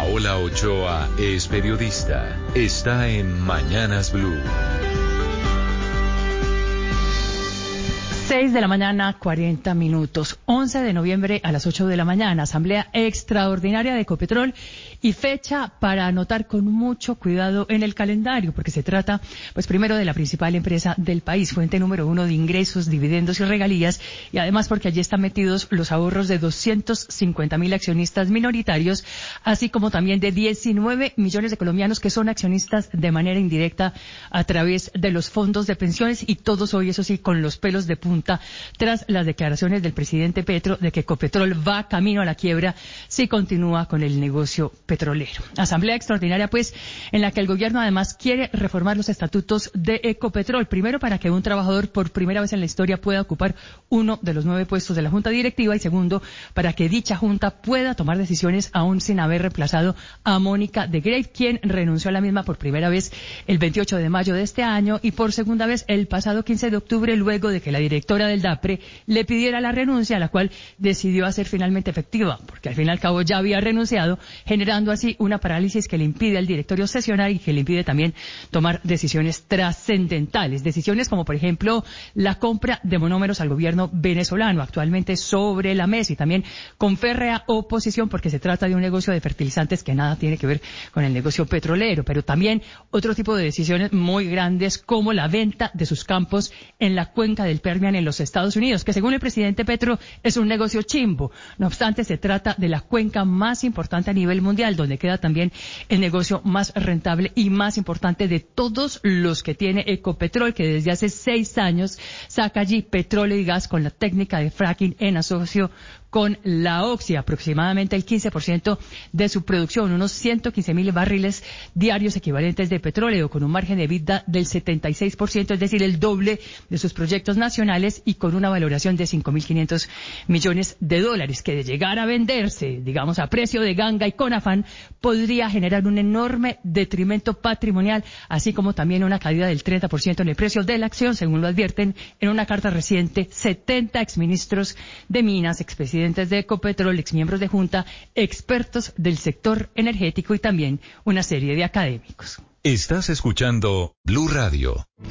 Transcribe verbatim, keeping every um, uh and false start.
Paola Ochoa es periodista. Está en Mañanas Blue. seis de la mañana, cuarenta minutos. once de noviembre a las ocho de la mañana. Asamblea extraordinaria de Ecopetrol y fecha para anotar con mucho cuidado en el calendario, porque se trata, pues primero, de la principal empresa del país, fuente número uno de ingresos, dividendos y regalías, y además porque allí están metidos los ahorros de doscientos cincuenta mil accionistas minoritarios, así como también de diecinueve millones de colombianos que son accionistas de manera indirecta a través de los fondos de pensiones, y todos hoy, eso sí, con los pelos de punta tras las declaraciones del presidente Petro de que Ecopetrol va camino a la quiebra si continúa con el negocio petrolero. Asamblea extraordinaria, pues, en la que el gobierno además quiere reformar los estatutos de Ecopetrol, primero para que un trabajador por primera vez en la historia pueda ocupar uno de los nueve puestos de la junta directiva, y segundo, para que dicha junta pueda tomar decisiones aún sin haber reemplazado a Mónica de Greiff, quien renunció a la misma por primera vez el veintiocho de mayo de este año y por segunda vez el pasado quince de octubre, luego de que la directora del DAPRE le pidiera la renuncia, la cual decidió hacer finalmente efectiva, porque al fin y al cabo ya había renunciado, generando así una parálisis que le impide al directorio sesionar y que le impide también tomar decisiones trascendentales, decisiones como por ejemplo la compra de monómeros al gobierno venezolano, actualmente sobre la mesa, y también con férrea oposición, porque se trata de un negocio de fertilizantes que nada tiene que ver con el negocio petrolero, pero también otro tipo de decisiones muy grandes como la venta de sus campos en la cuenca del Permian en los Estados Unidos, que según el presidente Petro es un negocio chimbo. No obstante, se trata de la cuenca más importante a nivel mundial, donde queda también el negocio más rentable y más importante de todos los que tiene Ecopetrol, que desde hace seis años saca allí petróleo y gas con la técnica de fracking en asocio con la Oxy, aproximadamente el quince por ciento de su producción, unos ciento quince mil barriles diarios equivalentes de petróleo, con un margen de EBITDA del setenta y seis por ciento, es decir, el doble de sus proyectos nacionales, y con una valoración de cinco mil quinientos millones de dólares, que de llegar a venderse, digamos, a precio de ganga y con afán, podría generar un enorme detrimento patrimonial, así como también una caída del treinta por ciento en el precio de la acción, según lo advierten en una carta reciente setenta exministros de Minas, expresidentes de Ecopetrol, exmiembros de Junta, expertos del sector energético y también una serie de académicos. Estás escuchando Blue Radio.